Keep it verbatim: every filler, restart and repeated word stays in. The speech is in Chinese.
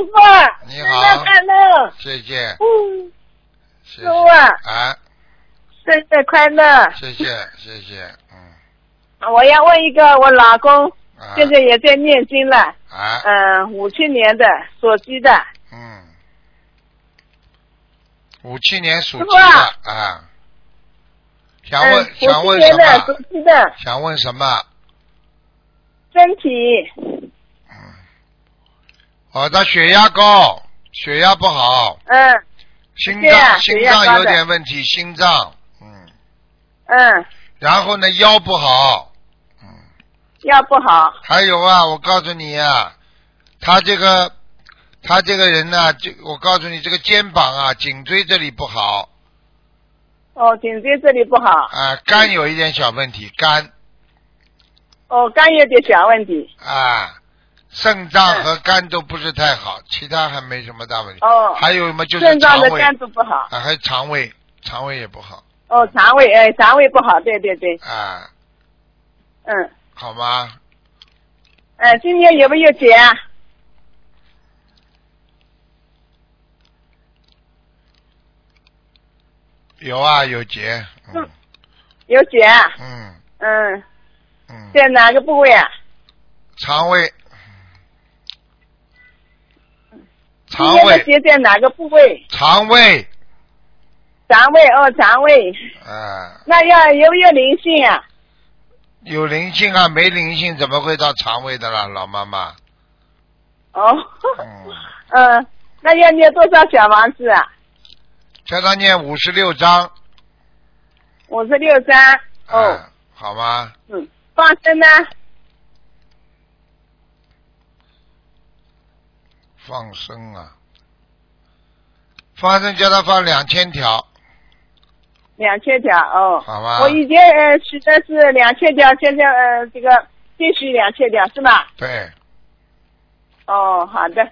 傅， 你好， 生日快乐！ 谢谢， 嗯， 谢谢师傅啊， 啊， 生日快乐！ 谢谢谢谢，嗯， 我要问一个，我老公啊现在也在念经了， 啊， 嗯，五七年的属鸡的， 嗯，五七年属鸡师傅啊的啊，想问、 嗯， 想问什五七年的属么？ 鸡的， 想问什么？ 身体， 哦，他血压高，血压不好， 嗯心对啊脏心血压高的脏有点问题，心脏，嗯， 嗯， 然后呢腰不好，嗯， 腰不好， 还有啊，我告诉你啊，他这个他这个人呢，就我告诉你，这个肩膀啊、颈椎这里不好哦，颈椎这里不好， 啊，肝有一点小问题，肝哦，肝有点小问题， 啊，肾脏和肝都不是太好，其他还没什么大问题。 哦， 还有么就是肾脏肠胃的肝都不好， 啊，还有肠胃，肠胃也不好哦，肠胃，哎，肠胃不好，对对对， 啊， 嗯， 好吗？ 哎，今天有没有结啊？ 有啊，有结，嗯有结啊？ 嗯嗯， 嗯， 在哪个部位啊？ 肠胃， 今肠胃， 天的结在哪个部位？ 肠胃， 肠胃哦，肠胃。 啊， 那要有没有灵性啊？ 有灵性啊，没灵性怎么会到肠胃的啦，老妈妈？ 哦， 嗯， 嗯，那要念多少小房子啊？ 叫他念五十六章， 五十六张。哦， 啊，好吗？ 嗯，放生呢？ 放生啊，放生叫他放两千条， 两千条哦。 好吧我以前呃许的是两千条，现在呃这个继续两千条是吧？ 对。 哦，好的。